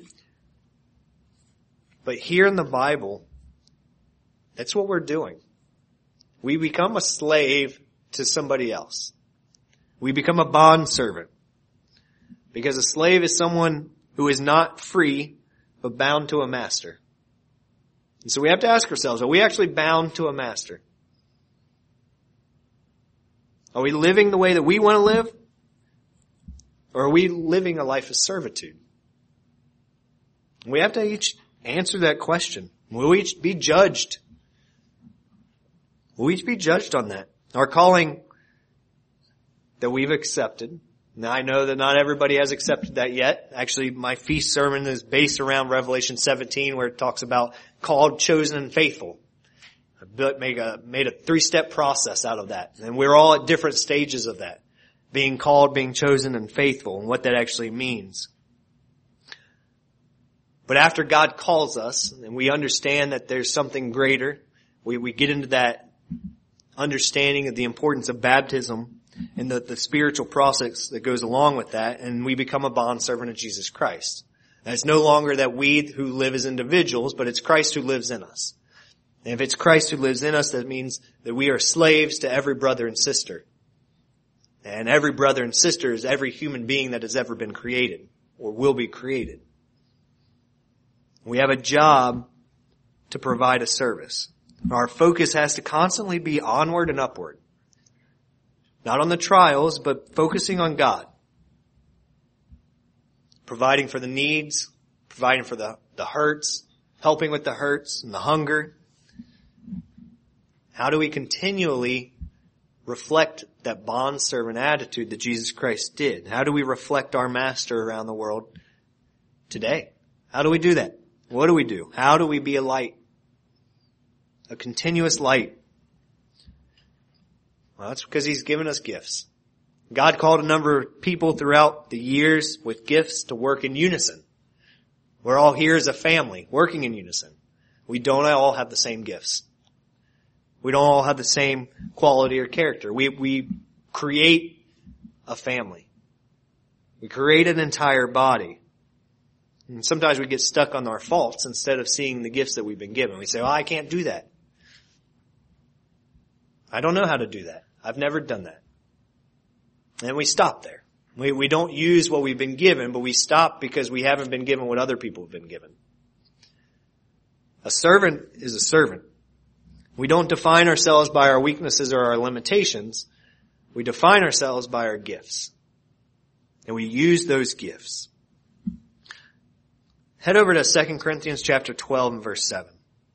But here in the Bible, that's what we're doing. We become a slave to somebody else. We become a bondservant. Because a slave is someone who is not free, but bound to a master. And so we have to ask ourselves, are we actually bound to a master? Are we living the way that we want to live? Or are we living a life of servitude? We have to each answer that question. Will we each be judged? Will we each be judged on that? Our calling that we've accepted. Now I know that not everybody has accepted that yet. Actually, my feast sermon is based around Revelation seventeen where it talks about called, chosen, and faithful. I made a, made a three-step process out of that. And we're all at different stages of that. Being called, being chosen, and faithful, and what that actually means. But after God calls us, and we understand that there's something greater, we, we get into that understanding of the importance of baptism and the, the spiritual process that goes along with that, and we become a bondservant of Jesus Christ. And it's no longer that we who live as individuals, but it's Christ who lives in us. And if it's Christ who lives in us, that means that we are slaves to every brother and sister. And every brother and sister is every human being that has ever been created or will be created. We have a job to provide a service. Our focus has to constantly be onward and upward. Not on the trials, but focusing on God. Providing for the needs, providing for the, the hurts, helping with the hurts and the hunger. How do we continually reflect that bondservant attitude that Jesus Christ did? How do we reflect our master around the world today? How do we do that? What do we do? How do we be a light? A continuous light. Well, that's because He's given us gifts. God called a number of people throughout the years with gifts to work in unison. We're all here as a family, working in unison. We don't all have the same gifts. We don't all have the same quality or character. We, we create a family. We create an entire body. And sometimes we get stuck on our faults instead of seeing the gifts that we've been given. We say, oh, I can't do that. I don't know how to do that. I've never done that. And we stop there. We, we don't use what we've been given, but we stop because we haven't been given what other people have been given. A servant is a servant. We don't define ourselves by our weaknesses or our limitations. We define ourselves by our gifts. And we use those gifts. Head over to Second Corinthians chapter twelve and verse seven.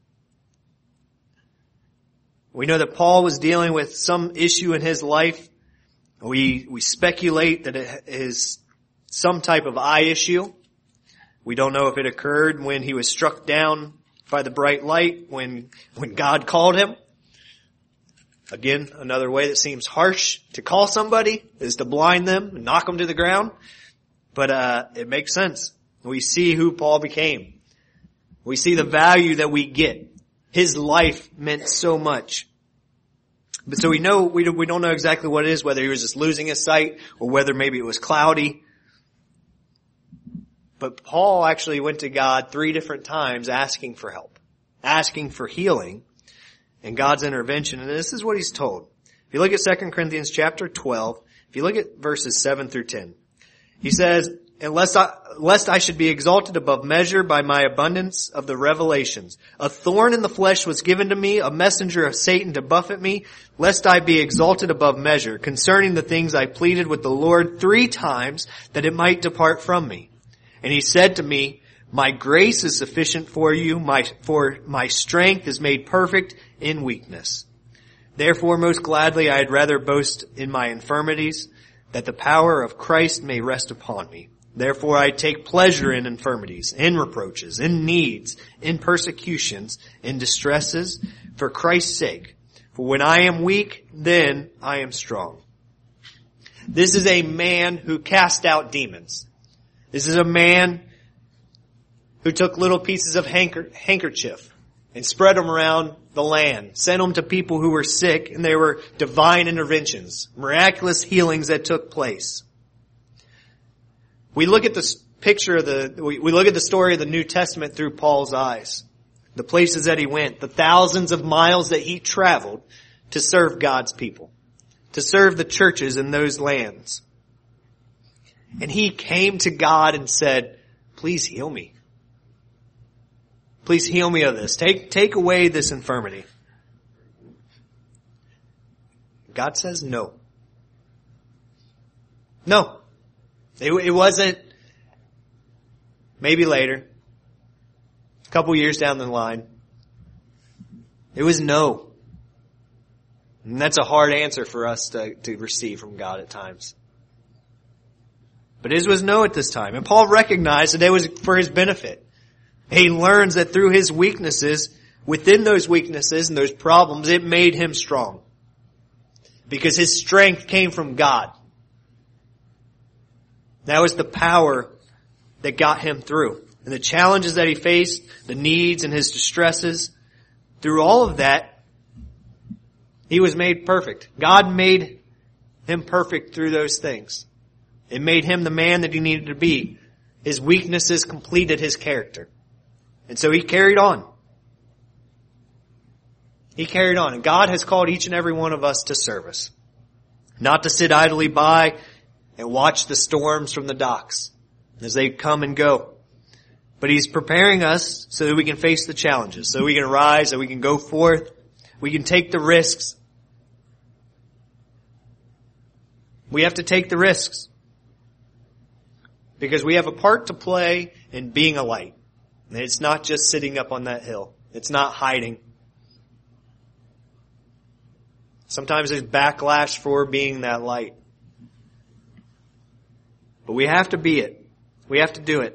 We know that Paul was dealing with some issue in his life. We, we speculate that it is some type of eye issue. We don't know if it occurred when he was struck down by the bright light, when, when God called him. Again, another way that seems harsh to call somebody is to blind them and knock them to the ground. But, uh, it makes sense. We see who Paul became. We see the value that we get. His life meant so much. But so we know, we don't, we don't know exactly what it is, whether he was just losing his sight or whether maybe it was cloudy. But Paul actually went to God three different times asking for help, asking for healing and God's intervention. And this is what he's told. If you look at Second Corinthians chapter twelve, if you look at verses seven through ten, he says, Unless I, lest I should be exalted above measure by my abundance of the revelations. A thorn in the flesh was given to me, a messenger of Satan to buffet me, lest I be exalted above measure. Concerning the things I pleaded with the Lord three times that it might depart from me. And he said to me, my grace is sufficient for you, my, for my strength is made perfect in weakness. Therefore most gladly I had rather boast in my infirmities, that the power of Christ may rest upon me. Therefore I take pleasure in infirmities, in reproaches, in needs, in persecutions, in distresses, for Christ's sake. For when I am weak, then I am strong. This is a man who cast out demons. This is a man who took little pieces of handker- handkerchief and spread them around the land, sent them to people who were sick, and they were divine interventions, miraculous healings that took place. We look at the picture of the, we, we look at the story of the New Testament through Paul's eyes. The places that he went, the thousands of miles that he traveled to serve God's people, to serve the churches in those lands. And he came to God and said, please heal me. Please heal me of this. Take, take away this infirmity. God says no. No. It, it wasn't maybe later, a couple years down the line. It was no. And that's a hard answer for us to, to receive from God at times. But his was no at this time. And Paul recognized that it was for his benefit. He learns that through his weaknesses, within those weaknesses and those problems, it made him strong. Because his strength came from God. That was the power that got him through. And the challenges that he faced, the needs and his distresses, through all of that, he was made perfect. God made him perfect through those things. It made him the man that he needed to be. His weaknesses completed his character. And so he carried on. He carried on. And God has called each and every one of us to service. Not to sit idly by and watch the storms from the docks as they come and go. But he's preparing us so that we can face the challenges, so we can rise, so we can go forth, we can take the risks. We have to take the risks because we have a part to play in being a light. And it's not just sitting up on that hill. It's not hiding. Sometimes there's backlash for being that light. But we have to be it. We have to do it.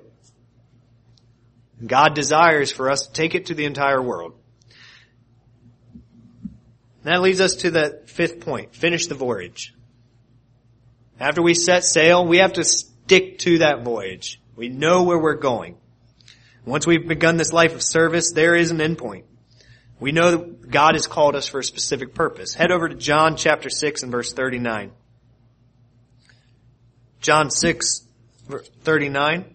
God desires for us to take it to the entire world. That leads us to the fifth point. Finish the voyage. After we set sail, we have to stick to that voyage. We know where we're going. Once we've begun this life of service, there is an end point. We know that God has called us for a specific purpose. Head over to John chapter six and verse thirty-nine. John six, thirty-nine.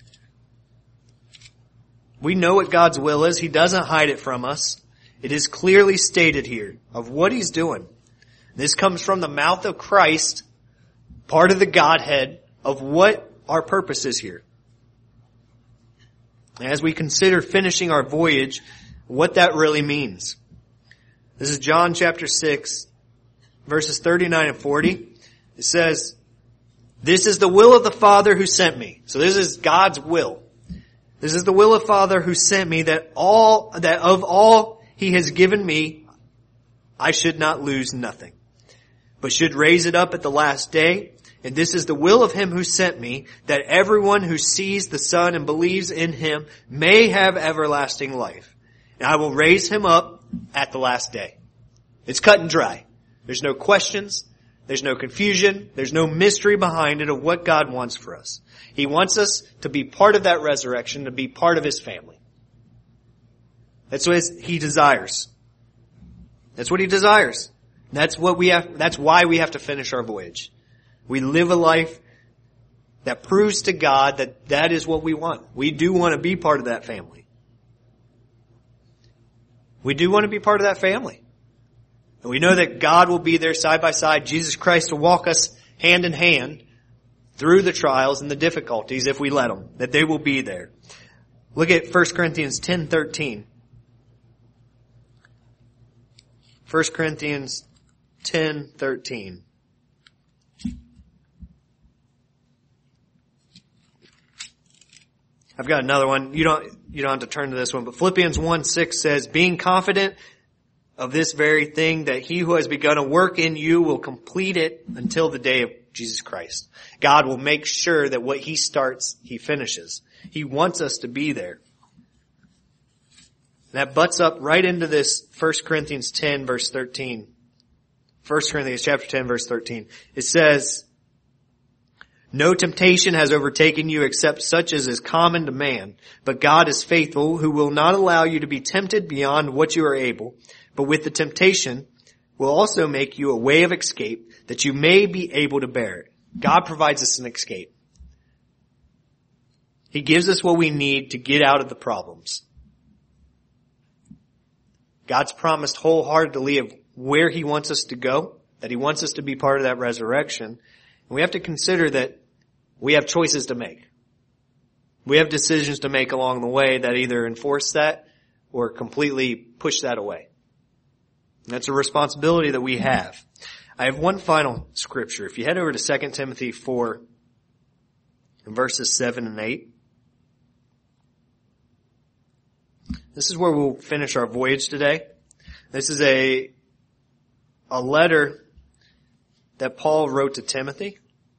We know what God's will is. He doesn't hide it from us. It is clearly stated here of what He's doing. This comes from the mouth of Christ, part of the Godhead, of what our purpose is here. As we consider finishing our voyage, what that really means. This is John chapter six, verses thirty-nine and forty. It says, "This is the will of the Father who sent me." So this is God's will. "This is the will of the Father who sent me, that all, that of all He has given me, I should not lose nothing, but should raise it up at the last day. And this is the will of Him who sent me, that everyone who sees the Son and believes in Him may have everlasting life. And I will raise him up at the last day." It's cut and dry. There's no questions. There's no confusion. There's no mystery behind it of what God wants for us. He wants us to be part of that resurrection, to be part of His family. That's what He desires. That's what He desires. That's what we have, that's why we have to finish our voyage. We live a life that proves to God that that is what we want. We do want to be part of that family. We do want to be part of that family. And we know that God will be there side by side. Jesus Christ will walk us hand in hand through the trials and the difficulties if we let Him. That they will be there. Look at First Corinthians ten thirteen. First Corinthians ten thirteen. I've got another one. You don't, you don't have to turn to this one, but Philippians one six says, "Being confident of this very thing, that He who has begun a work in you will complete it until the day of Jesus Christ." God will make sure that what He starts, He finishes. He wants us to be there. And that butts up right into this First Corinthians ten verse thirteen. First Corinthians chapter ten verse thirteen. It says, "No temptation has overtaken you except such as is common to man. But God is faithful, who will not allow you to be tempted beyond what you are able, but with the temptation will also make you a way of escape, that you may be able to bear it." God provides us an escape. He gives us what we need to get out of the problems. God's promised wholeheartedly of where He wants us to go, that He wants us to be part of that resurrection. And we have to consider that we have choices to make. We have decisions to make along the way that either enforce that or completely push that away. And that's a responsibility that we have. I have one final scripture. If you head over to Second Timothy four, in verses seven and eight. This is where we'll finish our voyage today. This is a, a letter that Paul wrote to Timothy.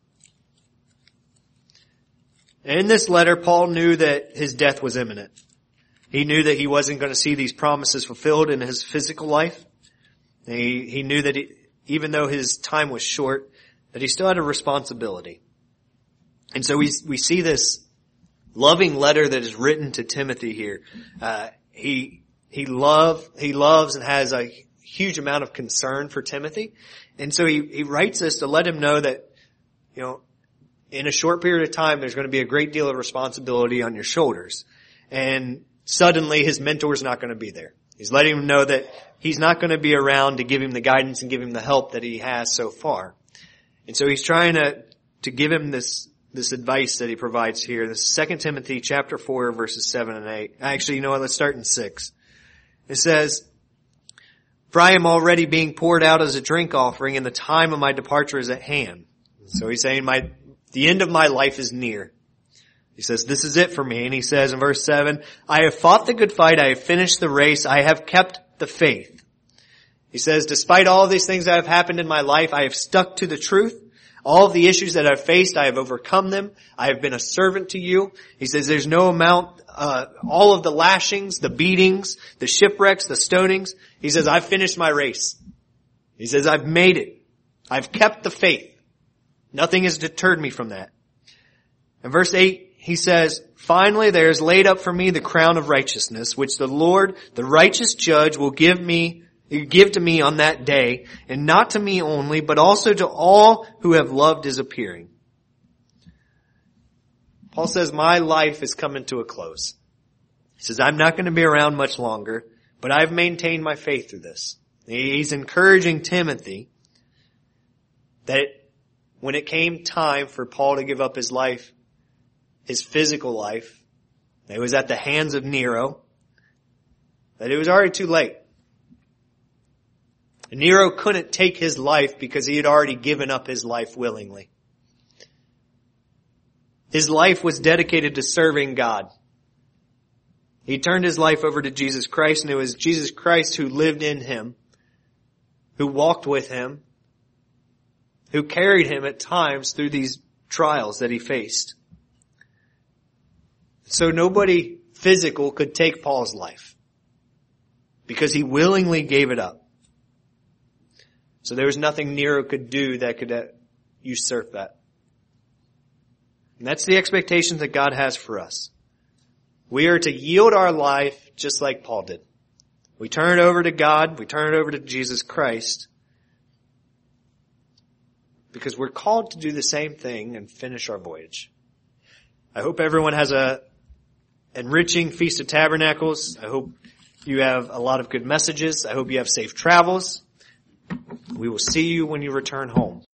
And in this letter, Paul knew that his death was imminent. He knew that he wasn't going to see these promises fulfilled in his physical life. He, he knew that he, even though his time was short, that he still had a responsibility. And so we, we see this loving letter that is written to Timothy here. Uh, he, he love, he loves and has a huge amount of concern for Timothy. And so he, he writes this to let him know that, you know, in a short period of time, there's going to be a great deal of responsibility on your shoulders. And suddenly his mentor's not going to be there. He's letting him know that he's not going to be around to give him the guidance and give him the help that he has so far. And so he's trying to, to give him this, this advice that he provides here. This is Second Timothy chapter four, verses seven and eight. Actually, you know what? Let's start in six. It says, "For I am already being poured out as a drink offering, and the time of my departure is at hand." So he's saying my, the end of my life is near. He says, this is it for me. And he says in verse seven, "I have fought the good fight. I have finished the race. I have kept the faith." He says, despite all of these things that have happened in my life, I have stuck to the truth. All of the issues that I've faced, I have overcome them. I have been a servant to you. He says there's no amount, uh, all of the lashings, the beatings, the shipwrecks, the stonings. He says, I've finished my race. He says, I've made it. I've kept the faith. Nothing has deterred me from that. In verse eight, he says, "Finally there is laid up for me the crown of righteousness, which the Lord, the righteous judge, will give me, give to me on that day, and not to me only, but also to all who have loved His appearing." Paul says, my life is coming to a close. He says, I'm not going to be around much longer, but I've maintained my faith through this. He's encouraging Timothy that when it came time for Paul to give up his life, his physical life, it was at the hands of Nero, that it was already too late. Nero couldn't take his life because he had already given up his life willingly. His life was dedicated to serving God. He turned his life over to Jesus Christ, and it was Jesus Christ who lived in him, who walked with him, who carried him at times through these trials that he faced. So nobody physical could take Paul's life because he willingly gave it up. So there was nothing Nero could do that could uh, usurp that. And that's the expectations that God has for us. We are to yield our life just like Paul did. We turn it over to God. We turn it over to Jesus Christ. Because we're called to do the same thing and finish our voyage. I hope everyone has a enriching Feast of Tabernacles. I hope you have a lot of good messages. I hope you have safe travels. We will see you when you return home.